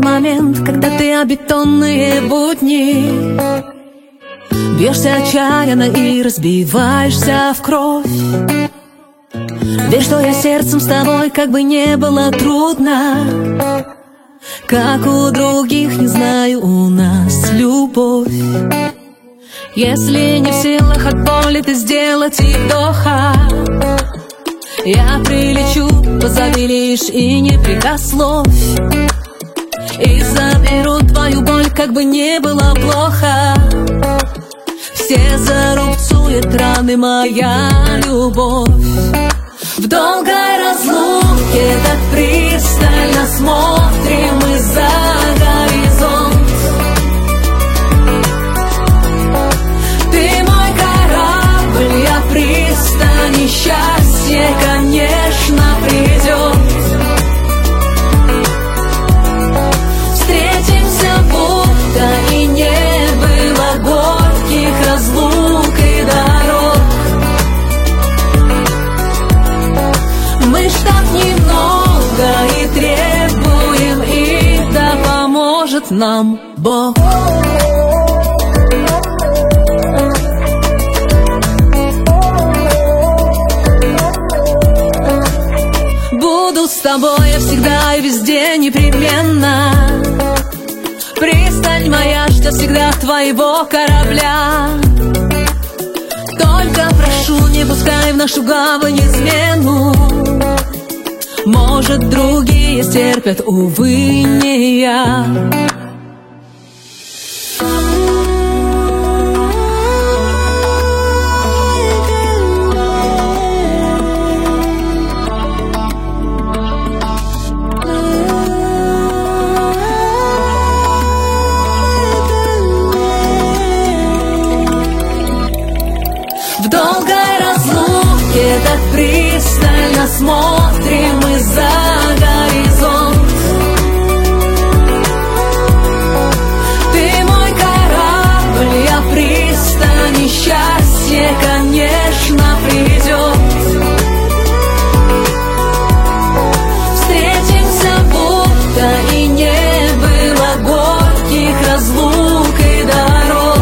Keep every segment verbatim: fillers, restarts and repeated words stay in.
момент, когда ты о бетонные будни бьешься отчаянно и разбиваешься в кровь. Верь, что я сердцем с тобой, как бы не было трудно, как у других, не знаю, у нас любовь. Если не в силах от боли ты сделать и вдоха, я прилечу, позови лишь и не прикословь, и заберу твою боль, как бы не было плохо. Все зарубцует раны моя любовь. В долгой разлуке так пристально смотрим мы за горизонт. Ты мой корабль, я пристань, счастье, конечно, придет. Встретимся, будто и не было горьких разлук и дорог. Мы ж так немного и требуем, и да поможет нам Бог. Буду с тобой я всегда и везде непременно. Пристань моя, что всегда твоего корабля. Только прошу, не пускай в нашу гавань измену. Может, другие стерпят, увы, не я. В долгой разлуке так пристально смотрим мы за горизонт. Ты мой корабль, я пристань, счастье, конечно, придет. Встретимся, будто и не было горьких разлук и дорог.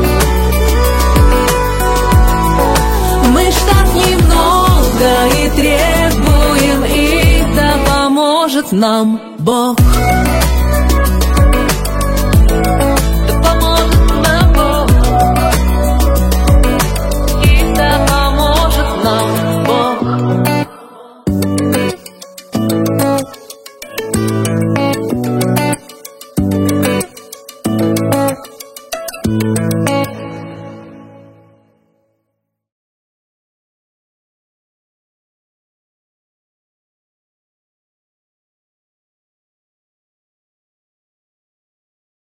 Мы ж так немного и требуем, и да поможет нам Бог. Да поможет нам Бог, и да поможет нам Бог.